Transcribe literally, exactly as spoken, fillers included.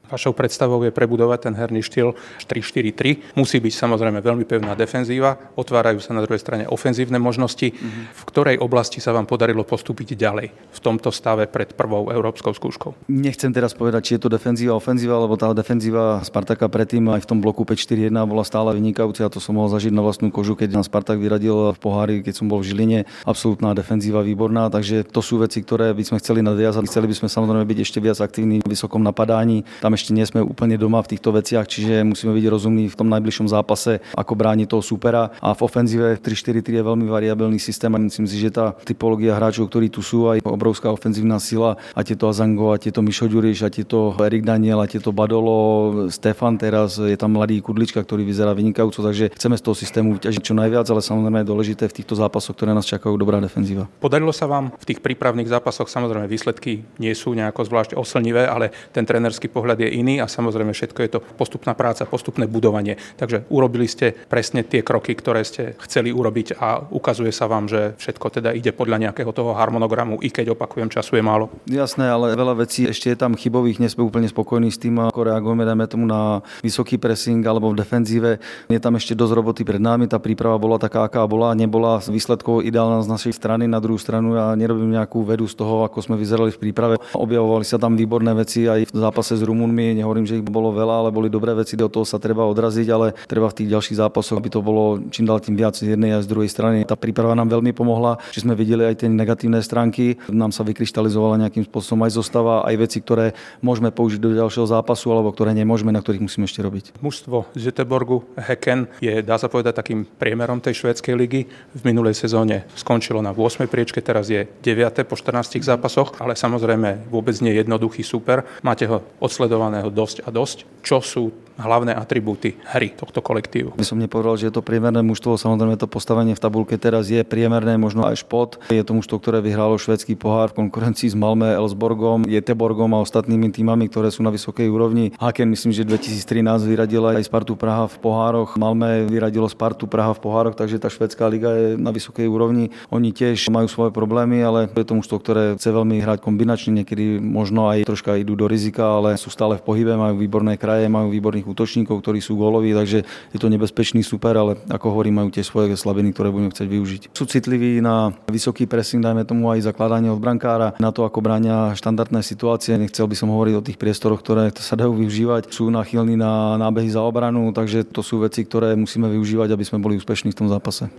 Vašou predstavou je prebudovať ten herný štýl tri štyri tri. Musí byť samozrejme veľmi pevná defenzíva, otvárajú sa na druhej strane ofenzívne možnosti. Mm-hmm. V ktorej oblasti sa vám podarilo postúpiť ďalej v tomto stave pred prvou európskou skúškou? Nechcem teraz povedať, či je to defenzíva, ofenzíva, lebo tá defenzíva Spartaka predtým aj v tom bloku päť štyri jeden bola stále vynikajúca, a to som mohol zažiť na vlastnú kožu, keď nás Spartak vyradil v pohári, keď som bol v Žiline. Absolútna defenzíva výborná, takže to sú veci, ktoré by sme chceli nadviazať. Chceli by sme samozrejme byť ešte viac aktívni v vysokom napadaní. Tam ešte nie sme úplne doma v týchto veciach, čiže musíme byť rozumní v tom najbližšom zápase, ako bráni toho supera. A v ofenzíve tri štyri tri je veľmi variabilný systém a myslím si, že tá typológia hráčov, ktorí tu sú, aj obrovská ofenzívna sila, a tieto Azango, a tieto Mišo Ďuriš, a tieto Erik Daniel, a tieto Badolo, Stefan, teraz je tam mladý Kudlička, ktorý vyzerá vynikajúco, takže chceme z toho systému vyťažiť čo najviac, ale samozrejme je dôležité v týchto zápasoch, ktoré nás čakajú, dobrá defenzíva. Podarilo sa vám v tých prípravných zápasoch, samozrejme výsledky nie sú nejako zvlášť oslnivé, ale ten trénerský pohľad je iný a samozrejme všetko je to postupná práca, postupné budovanie. Takže urobili ste presne tie kroky, ktoré ste chceli urobiť a ukazuje sa vám, že všetko teda ide podľa nejakého toho harmonogramu, i keď opakujem, času je málo. Jasné, ale veľa vecí ešte je tam chybových, nie sme úplne spokojní s tým, ako reagujeme, dajme tomu na vysoký pressing alebo v defenzíve. Je tam ešte dosť roboty pred nami, tá príprava bola taká, aká bola, nebola výsledkovo ideálna z našej strany. Na druhú stranu ja nerobím nejakú vedu z toho, ako sme vyzerali v príprave. Objavovali sa tam výborné veci aj v zápase s Rumunmi. Nehovorím, že ich bolo veľa, ale boli dobré veci, do toho sa treba odraziť, ale treba v tých ďalších zápasoch, aby to bolo čím dál tým viac z jednej a z druhej strany. Tá príprava nám veľmi pomohla, že sme videli aj tie negatívne stránky. Nám sa vykryštalizovala nejakým spôsobom aj zostava, aj veci, ktoré môžeme použiť do ďalšieho zápasu alebo ktoré nemôžeme, na ktorých musíme ešte robiť. Mužstvo z Göteborgu Häcken je, dá sa povedať, takým priemerom tej švédskej ligy. V minulej sezóne skončilo na ôsmej priečke, teraz je deviate po štrnástich zápasoch, ale samozrejme vôbec nie jednoduchý super. Máte ho odsledovaného dosť a dosť. Čo sú hlavné atribúty hry tohto kolektívu? By som nepovedal, že je to priemerné mužstvo, samozrejme to postavenie v tabuľke teraz je priemerné, možno aj špod. Je to mužstvo, ktoré vyhralo švédsky pohár v konkurencii s Malmö, Elfsborgom, Göteborgom a ostatnými týmami, ktoré sú na vysokej úrovni. Häcken, myslím, že dvetisíctrinásť vyradila aj Spartu Praha v pohároch, Malmö vyradilo Spartu Praha v pohároch, takže tá švédská liga je na vysokej úrovni. Oni tiež majú svoje problémy, ale je to mužstvo, ktoré chce veľmi hrať kombinačne, niekedy možno aj troška idú do rizika, ale sú stále v pohybe, majú výborné kraje, majú výborných útočníkov, ktorí sú góloví, takže je to nebezpečný super, ale ako hovorím, majú tiež svoje slabiny, ktoré budeme chcieť využiť. Sú citliví na vysoký pressing, dajme tomu aj zakladanie od brankára, na to, ako bránia štandardné situácie. Nechcel by som hovoriť o tých priestoroch, ktoré sa dajú využívať. Sú náchylní na nábehy za obranu, takže to sú veci, ktoré musíme využívať, aby sme boli úspešní v tom zápase.